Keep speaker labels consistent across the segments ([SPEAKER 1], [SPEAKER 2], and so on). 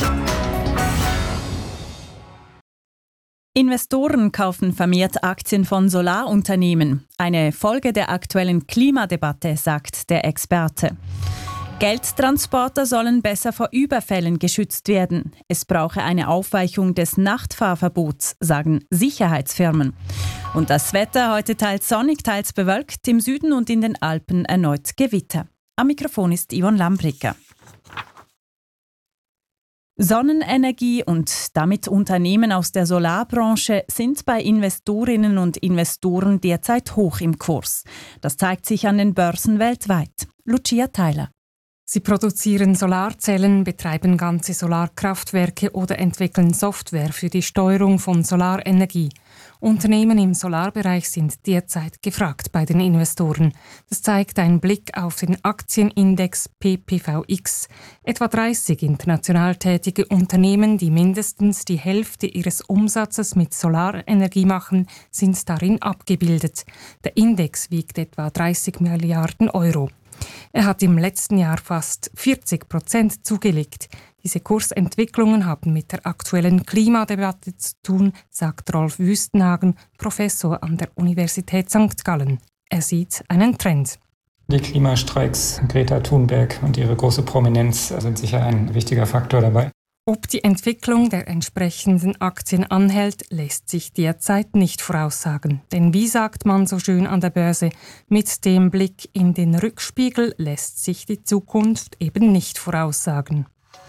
[SPEAKER 1] Investoren kaufen vermehrt Aktien von Solarunternehmen. Eine Folge der aktuellen Klimadebatte, sagt der Experte. Geldtransporter sollen besser vor Überfällen geschützt werden. Es brauche eine Aufweichung des Nachtfahrverbots, sagen Sicherheitsfirmen. Und das Wetter heute teils sonnig, teils bewölkt, im Süden und in den Alpen erneut Gewitter. Am Mikrofon ist Yvonne Lambricker. Sonnenenergie und damit Unternehmen aus der Solarbranche sind bei Investorinnen und Investoren derzeit hoch im Kurs. Das zeigt sich an den Börsen weltweit. Lucia Theiler.
[SPEAKER 2] Sie produzieren Solarzellen, betreiben ganze Solarkraftwerke oder entwickeln Software für die Steuerung von Solarenergie. Unternehmen im Solarbereich sind derzeit gefragt bei den Investoren. Das zeigt ein Blick auf den Aktienindex PPVX. Etwa 30 international tätige Unternehmen, die mindestens die Hälfte ihres Umsatzes mit Solarenergie machen, sind darin abgebildet. Der Index wiegt etwa 30 Milliarden Euro. Er hat im letzten Jahr fast 40% zugelegt. Diese Kursentwicklungen haben mit der aktuellen Klimadebatte zu tun, sagt Rolf Wüstenhagen, Professor an der Universität St. Gallen. Er sieht einen Trend.
[SPEAKER 3] Die Klimastreiks, Greta Thunberg und ihre große Prominenz sind sicher ein wichtiger Faktor dabei.
[SPEAKER 2] Ob die Entwicklung der entsprechenden Aktien anhält, lässt sich derzeit nicht voraussagen. Denn wie sagt man so schön an der Börse, mit dem Blick in den Rückspiegel lässt sich die Zukunft eben nicht voraussagen.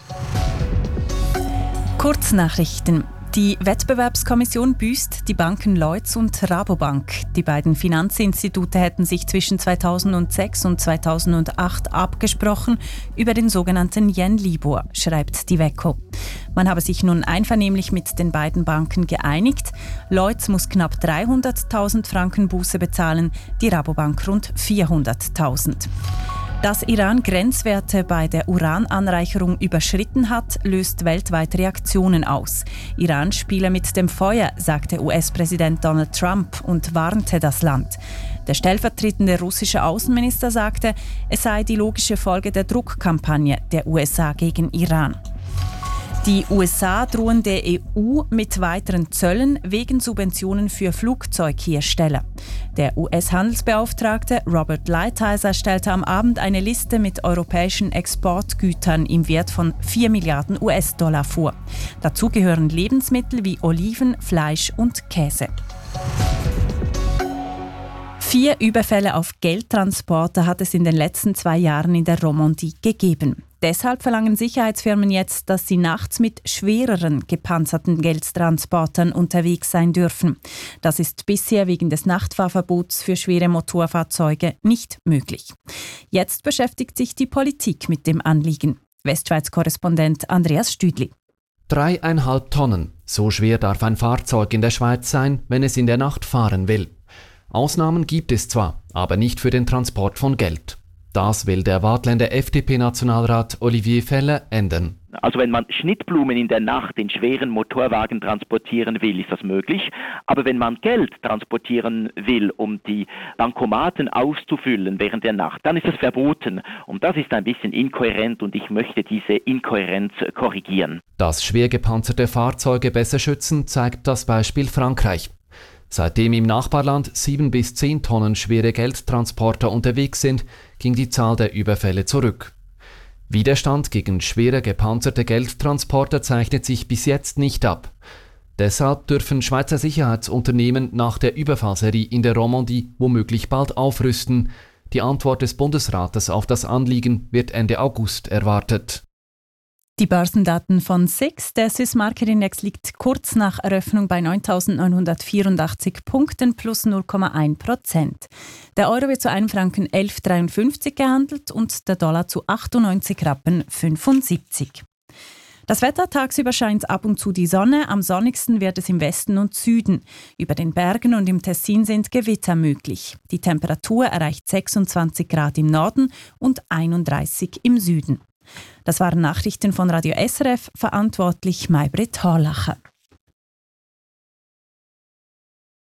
[SPEAKER 1] Kurznachrichten. Die Wettbewerbskommission büßt die Banken Lloyds und Rabobank. Die beiden Finanzinstitute hätten sich zwischen 2006 und 2008 abgesprochen über den sogenannten Yen-Libor, schreibt die WECO. Man habe sich nun einvernehmlich mit den beiden Banken geeinigt. Lloyds muss knapp 300.000 Franken Buße bezahlen, die Rabobank rund 400.000. Dass Iran Grenzwerte bei der Urananreicherung überschritten hat, löst weltweit Reaktionen aus. Iran spiele mit dem Feuer, sagte US-Präsident Donald Trump und warnte das Land. Der stellvertretende russische Außenminister sagte, es sei die logische Folge der Druckkampagne der USA gegen Iran. Die USA drohen der EU mit weiteren Zöllen wegen Subventionen für Flugzeughersteller. Der US-Handelsbeauftragte Robert Lighthizer stellte am Abend eine Liste mit europäischen Exportgütern im Wert von 4 Milliarden US-Dollar vor. Dazu gehören Lebensmittel wie Oliven, Fleisch und Käse. 4 Überfälle auf Geldtransporter hat es in den letzten 2 Jahren in der Romandie gegeben. Deshalb verlangen Sicherheitsfirmen jetzt, dass sie nachts mit schwereren gepanzerten Geldtransportern unterwegs sein dürfen. Das ist bisher wegen des Nachtfahrverbots für schwere Motorfahrzeuge nicht möglich. Jetzt beschäftigt sich die Politik mit dem Anliegen. Westschweiz-Korrespondent Andreas Stüdli.
[SPEAKER 4] 3,5 Tonnen. So schwer darf ein Fahrzeug in der Schweiz sein, wenn es in der Nacht fahren will. Ausnahmen gibt es zwar, aber nicht für den Transport von Geld. Das will der Waadtländer FDP-Nationalrat Olivier Feller ändern.
[SPEAKER 5] Also wenn man Schnittblumen in der Nacht in schweren Motorwagen transportieren will, ist das möglich. Aber wenn man Geld transportieren will, um die Bankomaten auszufüllen während der Nacht, dann ist das verboten. Und das ist ein bisschen inkohärent und ich möchte diese Inkohärenz korrigieren.
[SPEAKER 4] Dass schwer gepanzerte Fahrzeuge besser schützen, zeigt das Beispiel Frankreich. Seitdem im Nachbarland 7 bis 10 Tonnen schwere Geldtransporter unterwegs sind, ging die Zahl der Überfälle zurück. Widerstand gegen schwere gepanzerte Geldtransporter zeichnet sich bis jetzt nicht ab. Deshalb dürfen Schweizer Sicherheitsunternehmen nach der Überfallserie in der Romandie womöglich bald aufrüsten. Die Antwort des Bundesrates auf das Anliegen wird Ende August erwartet.
[SPEAKER 1] Die Börsendaten von SIX, der Swiss Market Index, liegt kurz nach Eröffnung bei 9.984 Punkten plus 0,1%. Der Euro wird zu einem Franken 11,53 gehandelt und der Dollar zu 98,75 Rappen. Das Wetter: tagsüber scheint ab und zu die Sonne, am sonnigsten wird es im Westen und Süden. Über den Bergen und im Tessin sind Gewitter möglich. Die Temperatur erreicht 26 Grad im Norden und 31 im Süden. Das waren Nachrichten von Radio SRF, verantwortlich Maybrit Horlacher.